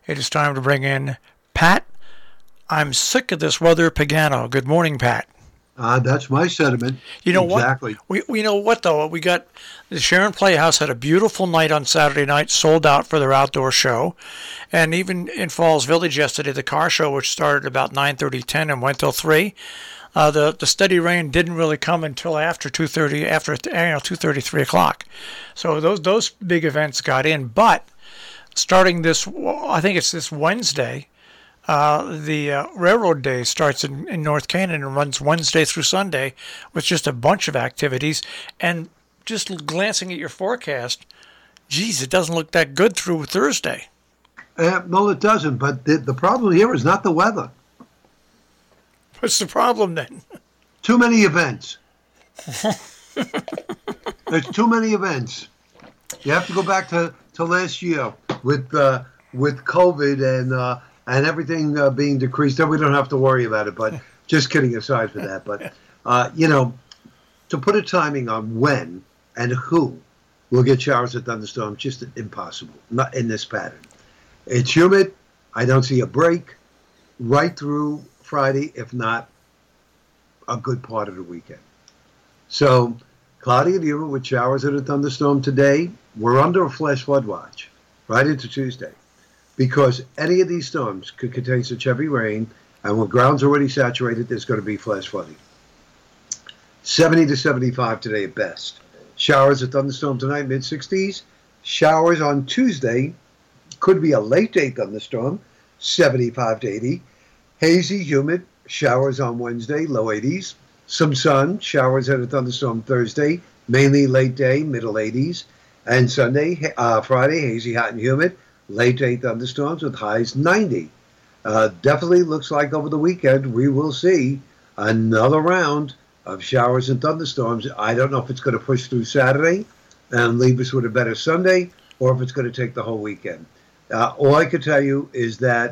It is time to bring in Pat. I'm sick of this weather, Pagano. Good morning, Pat. That's my sentiment. You know exactly. what? We know what though. We got the Sharon Playhouse had a beautiful night on Saturday night, sold out for their outdoor show, and even in Falls Village yesterday, the car show, which started about 9:30, 10, and went till 3. The steady rain didn't really come until after 2:30, after 2:30, 3 o'clock. So those big events got in, but starting this, I think it's this Wednesday. The Railroad Day starts in North Canaan and runs Wednesday through Sunday with just a bunch of activities. And just glancing at your forecast, geez, it doesn't look that good through Thursday. No, it doesn't. But the problem here is not the weather. What's the problem then? Too many events. There's too many events. You have to go back to last year with COVID and everything being decreased. Then we don't have to worry about it. But just kidding aside for that. But, to put a timing on when and who will get showers or thunderstorms, just impossible. Not in this pattern. It's humid. I don't see a break right through Friday, if not a good part of the weekend. So, cloudy and humid with showers and a thunderstorm today. We're under a flash flood watch right into Tuesday, because any of these storms could contain such heavy rain, and when ground's already saturated, there's going to be flash flooding. 70 to 75 today at best. Showers and thunderstorm tonight, mid-60s. Showers on Tuesday, could be a late-day thunderstorm, 75 to 80. Hazy, humid, showers on Wednesday, low 80s. Some sun, showers and a thunderstorm Thursday, mainly late day, middle 80s. And Sunday, Friday, hazy, hot, and humid. Late day thunderstorms with highs 90. Definitely looks like over the weekend we will see another round of showers and thunderstorms. I don't know if it's going to push through Saturday and leave us with a better Sunday, or if it's going to take the whole weekend. All I can tell you is that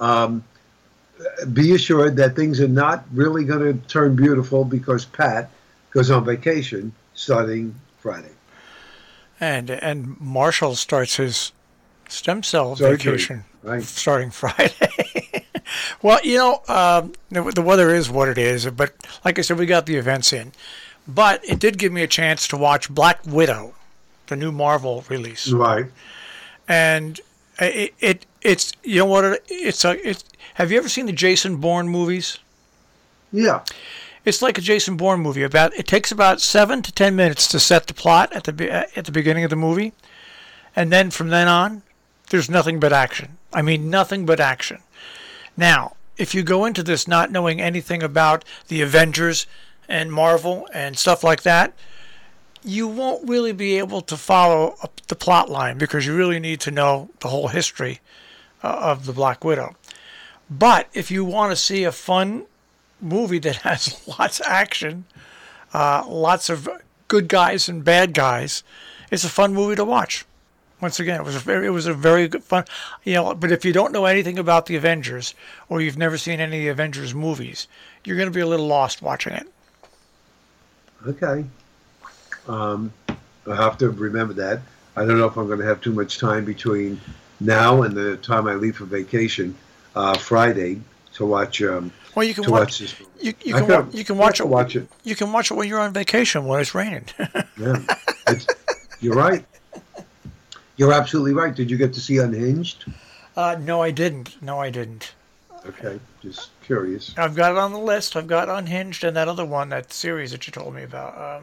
be assured that things are not really going to turn beautiful, because Pat goes on vacation starting Friday. And Marshall starts his stem cell vacation starting Friday. Well, the weather is what it is. But like I said, we got the events in. But it did give me a chance to watch Black Widow, the new Marvel release. Right. And it's you know what it's have you ever seen the Jason Bourne movies? Yeah. It's like a Jason Bourne movie. It takes about 7 to 10 minutes to set the plot at the beginning of the movie, and then from then on, there's nothing but action. I mean, nothing but action. Now, if you go into this not knowing anything about the Avengers and Marvel and stuff like that, you won't really be able to follow up the plot line, because you really need to know the whole history of the Black Widow. But if you want to see a fun movie that has lots of action, lots of good guys and bad guys, it's a fun movie to watch. Once again, it was a very good fun, But if you don't know anything about the Avengers, or you've never seen any of the Avengers movies, you're going to be a little lost watching it. Okay. I have to remember that. I don't know if I'm going to have too much time between now and the time I leave for vacation Friday to watch. Well, you can watch this movie. You can watch it. You can watch it when you're on vacation when it's raining. Yeah, you're right. You're absolutely right. Did you get to see Unhinged? No, I didn't. Okay, just curious. I've got it on the list. I've got Unhinged and that other one, that series that you told me about.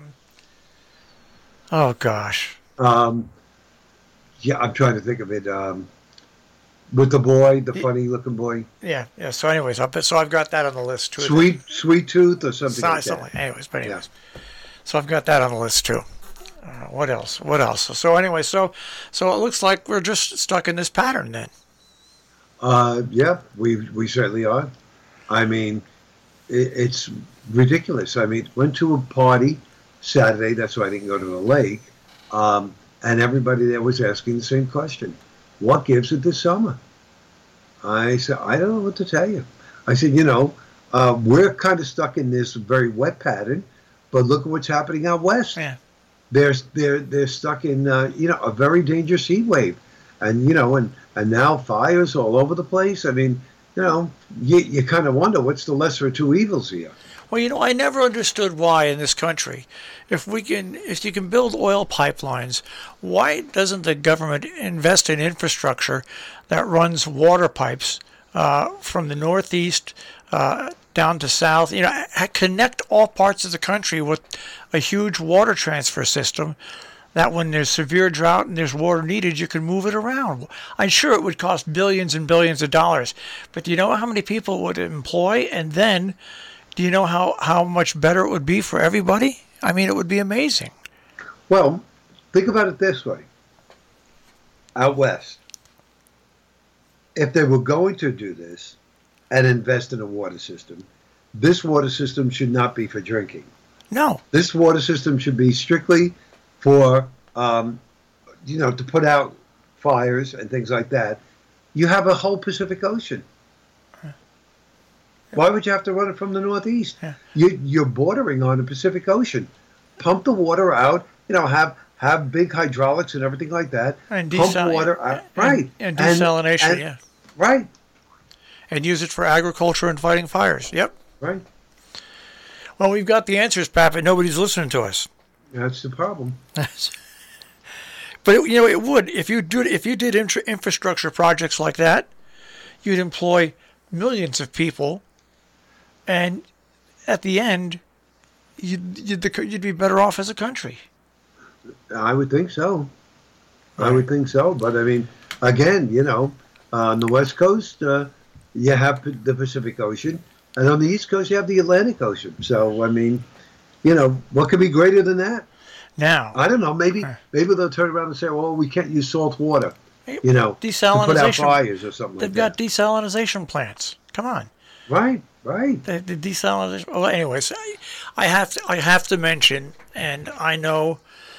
Oh gosh. Yeah, I'm trying to think of it. With the boy, the funny-looking boy. Yeah. So, anyways, I've got that on the list too. Sweet Tooth or something like that. Anyways. Yeah. So I've got that on the list too. What else? So anyway, so it looks like we're just stuck in this pattern then. Yeah, we certainly are. I mean, it's ridiculous. I mean, went to a party Saturday. That's why I didn't go to the lake. And everybody there was asking the same question: what gives it this summer? I said, I don't know what to tell you. I said, we're kind of stuck in this very wet pattern, but look at what's happening out west. Yeah. They're stuck in a very dangerous heat wave, and and now fires all over the place. I mean, you kind of wonder what's the lesser of two evils here. Well, I never understood why in this country, if you can build oil pipelines, why doesn't the government invest in infrastructure that runs water pipes from the Northeast down to South? Connect all parts of the country with a huge water transfer system. That when there's severe drought and there's water needed, you can move it around. I'm sure it would cost billions and billions of dollars, but do you know how many people it would employ? And then, do you know how much better it would be for everybody? I mean, it would be amazing. Well, think about it this way. Out west, if they were going to do this and invest in a water system, this water system should not be for drinking. No. This water system should be strictly for, to put out fires and things like that. You have a whole Pacific Ocean. Why would you have to run it from the Northeast? Yeah. You're bordering on the Pacific Ocean. Pump the water out, have big hydraulics and everything like that. And pump water out. Right. And desalination, yeah. Right. And use it for agriculture and fighting fires. Yep. Right. Well, we've got the answers, Pat, but nobody's listening to us. That's the problem. But it would if you did infrastructure projects like that, you'd employ millions of people, and at the end, you'd be better off as a country. I would think so. Right. I would think so. But I mean, again, on the West Coast, you have the Pacific Ocean, and on the East Coast, you have the Atlantic Ocean. So I mean, what could be greater than that? Now, I don't know. Maybe they'll turn around and say, "Well, we can't use salt water." Desalination. To put out fires or something like that. They've got desalination plants. Come on. Right. The desalination. Well, anyways, I have to mention, and I know,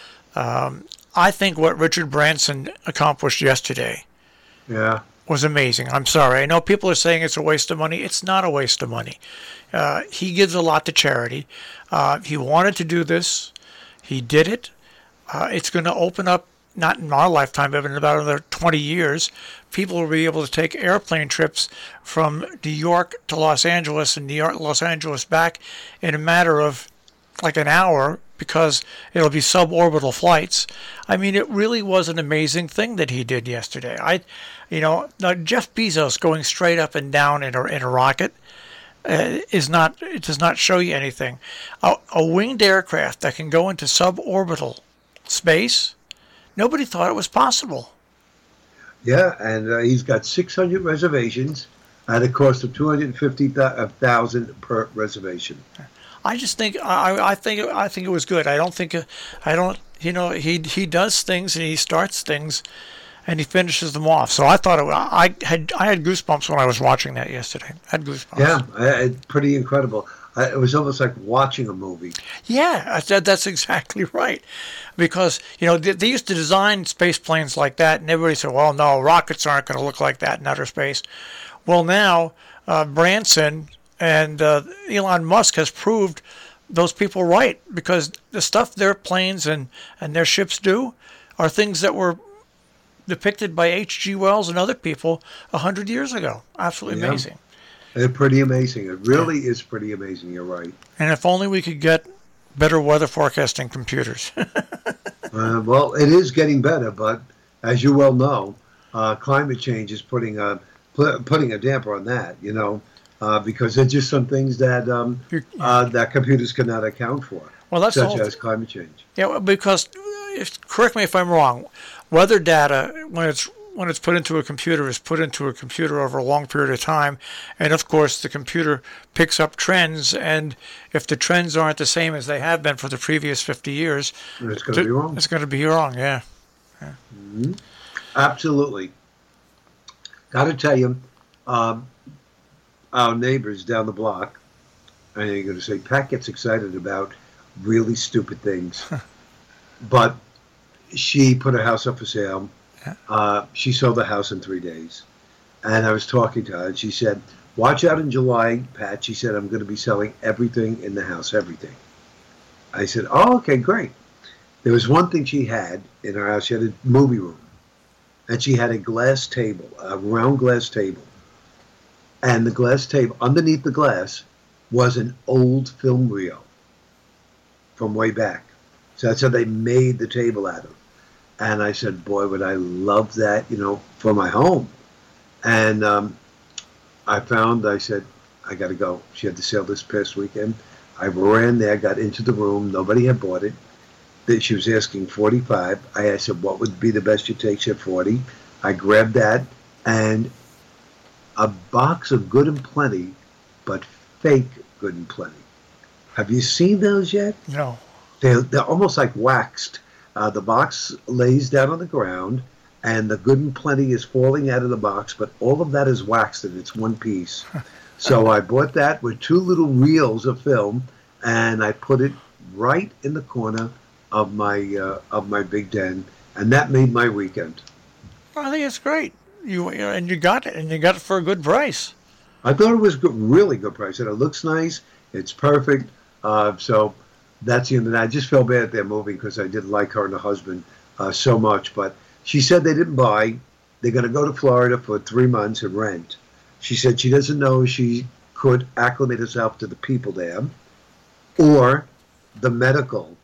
I think what Richard Branson accomplished yesterday. Yeah. Was amazing. I'm sorry. I know people are saying it's a waste of money. It's not a waste of money. He gives a lot to charity. He wanted to do this. He did it. It's going to open up, not in our lifetime, but in about another 20 years, people will be able to take airplane trips from New York to Los Angeles and New York, Los Angeles back in a matter of like an hour because it'll be suborbital flights. I mean, it really was an amazing thing that he did yesterday. Now Jeff Bezos going straight up and down in a rocket it does not show you anything. A winged aircraft that can go into suborbital space, nobody thought it was possible. Yeah, and he's got 600 reservations at a cost of $250,000 per reservation. I just think I think it was good. He does things and he starts things and he finishes them off. So I thought I had goosebumps when I was watching that yesterday. I had goosebumps. Yeah, pretty incredible. It was almost like watching a movie. Yeah, that's exactly right. Because, they used to design space planes like that, and everybody said, well, no, rockets aren't going to look like that in outer space. Well, now, Branson and Elon Musk has proved those people right, because the stuff their planes and their ships do are things that were depicted by H.G. Wells and other people 100 years ago. Absolutely amazing. It's pretty amazing. It really is pretty amazing. You're right. And if only we could get better weather forecasting computers. Well, it is getting better, but as you well know, climate change is putting a damper on that. Because there's just some things that that computers cannot account for. Well, that's such as climate change. Yeah, because correct me if I'm wrong. Weather data, when it's put into a computer, is put into a computer over a long period of time, and of course the computer picks up trends, and if the trends aren't the same as they have been for the previous 50 years, it's going to be wrong. It's going to be wrong, yeah. Mm-hmm. Absolutely. Got to tell you, our neighbors down the block, and you're going to say, Pat gets excited about really stupid things, but she put her house up for sale. She sold the house in 3 days. And I was talking to her, and she said, watch out in July, Pat. She said, I'm going to be selling everything in the house, everything. I said, oh, okay, great. There was one thing she had in her house. She had a movie room. and she had a glass table, a round glass table. And the glass table, underneath the glass, was an old film reel from way back. So that's how they made the table out of. And I said, boy, would I love that, for my home. And I said, I got to go. She had to sale this past weekend. I ran there, got into the room. Nobody had bought it. She was asking 45. I said, what would be the best you take? She said 40. I grabbed that and a box of Good and Plenty, but fake Good and Plenty. Have you seen those yet? No. They're almost like waxed. The box lays down on the ground, and the Good and Plenty is falling out of the box, but all of that is waxed, and it's one piece. So I bought that with 2 little reels of film, and I put it right in the corner of my big den, and that made my weekend. I think it's great. You got it, and you got it for a good price. I thought it was really good price, and it looks nice. It's perfect. So that's the end of that. I just felt bad they're moving because I did like her and her husband so much. But she said they didn't buy. They're going to go to Florida for 3 months and rent. She said she doesn't know if she could acclimate herself to the people there or the medical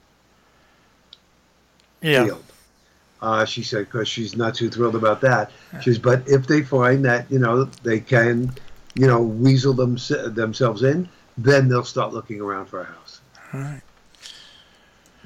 field. She said because she's not too thrilled about that. She says, but if they find that, they can, weasel themselves in, then they'll start looking around for a house. All right.